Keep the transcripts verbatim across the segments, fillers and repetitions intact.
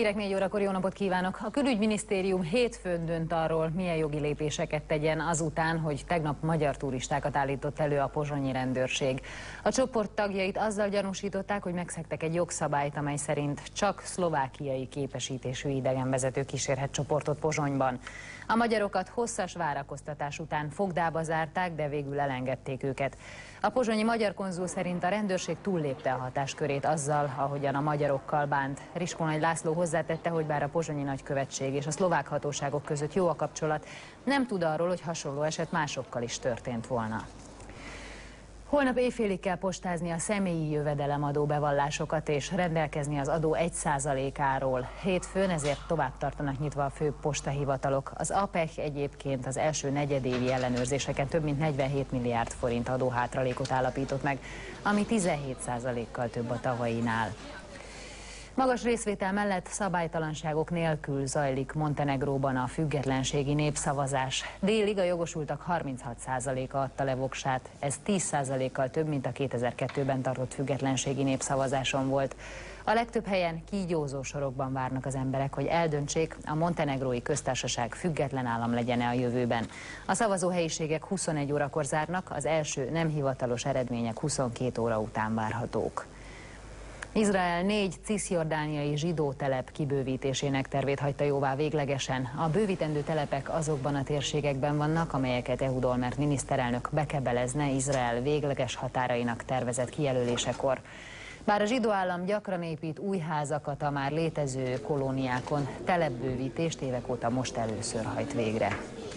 Hírek négy órakor, jó napot kívánok! A Külügyminisztérium hétfőn dönt arról, milyen jogi lépéseket tegyen azután, hogy tegnap magyar turistákat állított elő a pozsonyi rendőrség. A csoport tagjait azzal gyanúsították, hogy megszegtek egy jogszabályt, amely szerint csak szlovákiai képesítésű idegenvezető kísérhet csoportot Pozsonyban. A magyarokat hosszas várakoztatás után fogdába zárták, de végül elengedték őket. A pozsonyi magyar konzul szerint a rendőrség túllépte a hatáskörét azzal, ahogyan a magyarokkal bánt. Rizskónagy László hozzátette, hogy bár a pozsonyi nagykövetség és a szlovák hatóságok között jó a kapcsolat, nem tud arról, hogy hasonló eset másokkal is történt volna. Holnap éjfélig kell postázni a személyi jövedelemadó bevallásokat és rendelkezni az adó egy százalékáról. Hétfőn ezért tovább tartanak nyitva a fő postahivatalok. Az á pé e ká egyébként az első negyedévi ellenőrzéseken több mint negyvenhét milliárd forint adóhátralékot állapított meg, ami tizenhét százalékkal több a tavalyinál. Magas részvétel mellett szabálytalanságok nélkül zajlik Montenegróban a függetlenségi népszavazás. Délig a jogosultak harminchat százaléka adta le voksát, ez tíz százalékkal több, mint a kétezer-kettőben tartott függetlenségi népszavazáson volt. A legtöbb helyen kígyózó sorokban várnak az emberek, hogy eldöntsék, a montenegrói köztársaság független állam legyen-e a jövőben. A szavazóhelyiségek huszonegy órakor zárnak, az első nem hivatalos eredmények huszonkét óra után várhatók. Izrael négy ciszjordániai zsidó telep kibővítésének tervét hagyta jóvá véglegesen. A bővítendő telepek azokban a térségekben vannak, amelyeket Ehud Olmert miniszterelnök bekebelezne Izrael végleges határainak tervezett kijelölésekor. Bár a zsidó állam gyakran épít új házakat a már létező kolóniákon, telepbővítést évek óta most először hajt végre.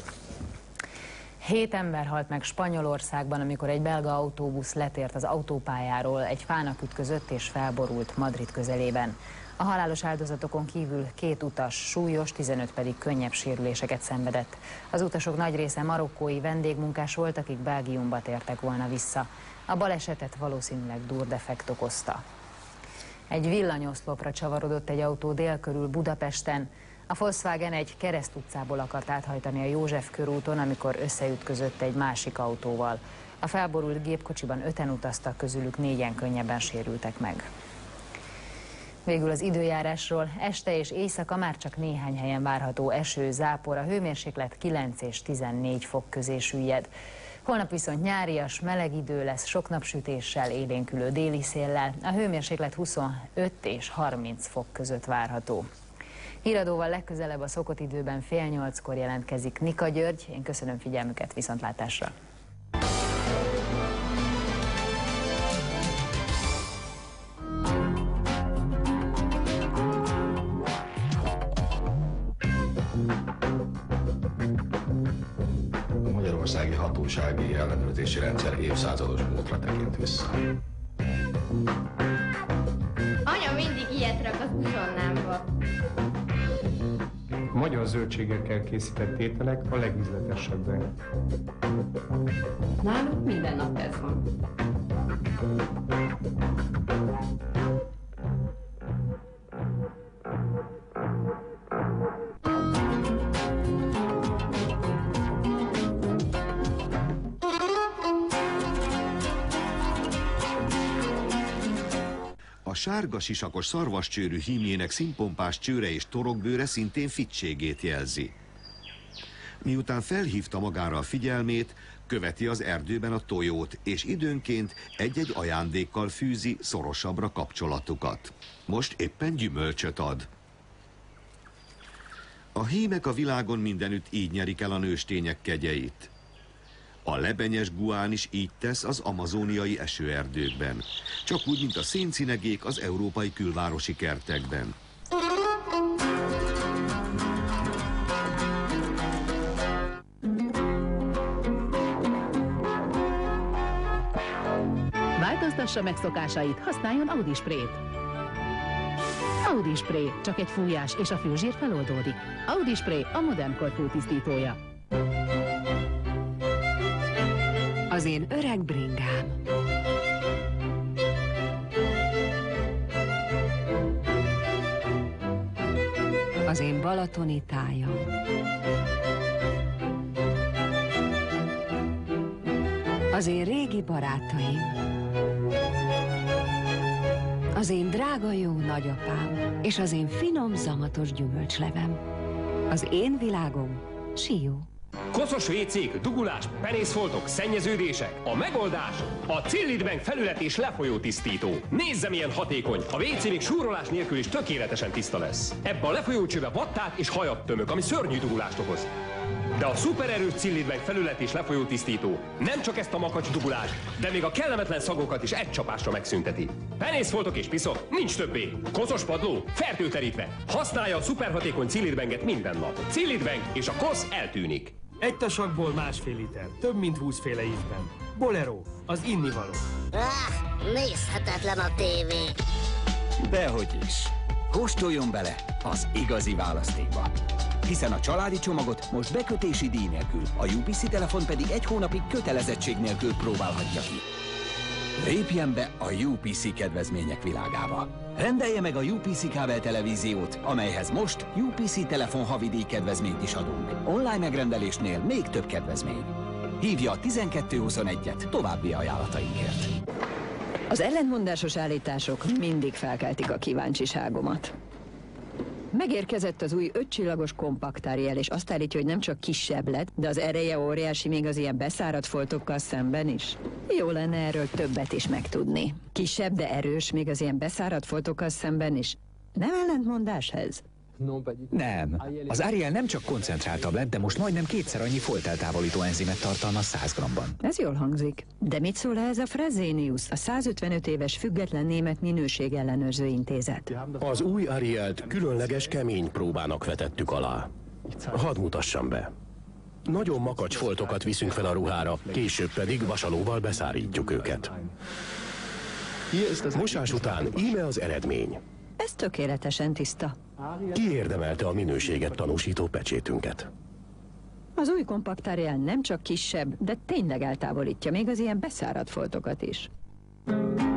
Hét ember halt meg Spanyolországban, amikor egy belga autóbusz letért az autópályáról, egy fának ütközött és felborult Madrid közelében. A halálos áldozatokon kívül két utas súlyos, tizenöt pedig könnyebb sérüléseket szenvedett. Az utasok nagy része marokkói vendégmunkás volt, akik Belgiumba tértek volna vissza. A balesetet valószínűleg durdefekt okozta. Egy villanyoszlopra csavarodott egy autó dél körül Budapesten. A Volkswagen egy Kereszt utcából akart áthajtani a József körúton, amikor összeütközött egy másik autóval. A felborult gépkocsiban öten utaztak, közülük négyen könnyebben sérültek meg. Végül az időjárásról. Este és éjszaka már csak néhány helyen várható eső, zápor, a hőmérséklet kilenc és tizennégy fok közé süllyed. Holnap viszont nyárias, meleg idő lesz, sok napsütéssel, élénkülő déli széllel, a hőmérséklet huszonöt és harminc fok között várható. Híradóval legközelebb a szokott időben fél nyolckor jelentkezik Nika György. Én köszönöm figyelmüket, viszontlátásra! A magyarországi hatósági ellenőrzési rendszer évszázados múltra tekint vissza. Anya mindig ilyet rak az uzsonnámba. Magyar zöldségekkel készített ételek a legízletesebbek. Náluk minden nap ez van. A sárga sisakos szarvascsőrű hímjének színpompás csőre és torokbőre szintén fittségét jelzi. Miután felhívta magára a figyelmét, követi az erdőben a tojót, és időnként egy-egy ajándékkal fűzi szorosabbra kapcsolatukat. Most éppen gyümölcsöt ad. A hímek a világon mindenütt így nyerik el a nőstények kegyeit. A lebenyes guán is így tesz az amazóniai esőerdőkben, csak úgy, mint a széncinegék az európai külvárosi kertekben. Változtassa meg szokásait, használjon Audi Sprayt. Audi Spray, csak egy fújás és a főzsír feloldódik. Audi Spray a modern kor főtisztítója. Az én öreg bringám. Az én balatoni tájam. Az én régi barátaim. Az Az én drága jó nagyapám, és az én finom zamatos gyümölcslevem. Az én világom Sió. Koszos vécék, dugulás, penészfoltok, szennyeződések. A megoldás a Cillid Bank felület és lefolyó tisztító. Nézze, milyen hatékony! A vécé még súrolás nélkül is tökéletesen tiszta lesz. Ebbe a lefolyócsőbe vattát és hajat tömök, ami szörnyű dugulást okoz. De a szupererős Cillid Bank felület és lefolyó tisztító nem csak ezt a makacs dugulást, de még a kellemetlen szagokat is egy csapásra megszünteti. Penészfoltok és piszok nincs többé. Koszos padló fertőterítve. Használja a szuperhatékony Cillid Banket minden nap. Cillid Bank és a kosz eltűnik. Egy tasakból másfél liter, több mint húsz féle ízben. Bolero, az innivaló. Ah, nézhetetlen a tévé. Dehogy is. Kóstoljon bele az igazi választékba. Hiszen a családi csomagot most bekötési díj nélkül, a U P C telefon pedig egy hónapig kötelezettség nélkül próbálhatja ki. Lépjen be a U P C kedvezmények világába. Rendelje meg a U P C kábel televíziót, amelyhez most U P C telefon havidíj kedvezményt is adunk. Online megrendelésnél még több kedvezmény. Hívja a tizenkettő huszonegyet további ajánlatainkért. Az ellentmondásos állítások mindig felkeltik a kíváncsiságomat. Megérkezett az új ötcsillagos kompakt Ariel, és azt állítja, hogy nem csak kisebb lett, de az ereje óriási még az ilyen beszáradt foltokkal szemben is. Jó lenne erről többet is megtudni. Kisebb, de erős még az ilyen beszáradt foltokkal szemben is. Nem ellentmondás ez? Nem. Az Ariel nem csak koncentráltabb lett, de most majdnem kétszer annyi folteltávolító enzimet tartalmaz száz grammban. Ez jól hangzik. De mit szól ez a Fresenius, a százötvenöt éves független német minőségellenőrző intézet? Az új Arielt különleges kemény próbának vetettük alá. Hadd mutassam be. Nagyon makacs foltokat viszünk fel a ruhára, később pedig vasalóval beszárítjuk őket. Mosás után íme az eredmény. Ez tökéletesen tiszta. Ki érdemelte a minőséget tanúsító pecsétünket? Az új kompakt Ariel nem csak kisebb, de tényleg eltávolítja még az ilyen beszáradt foltokat is.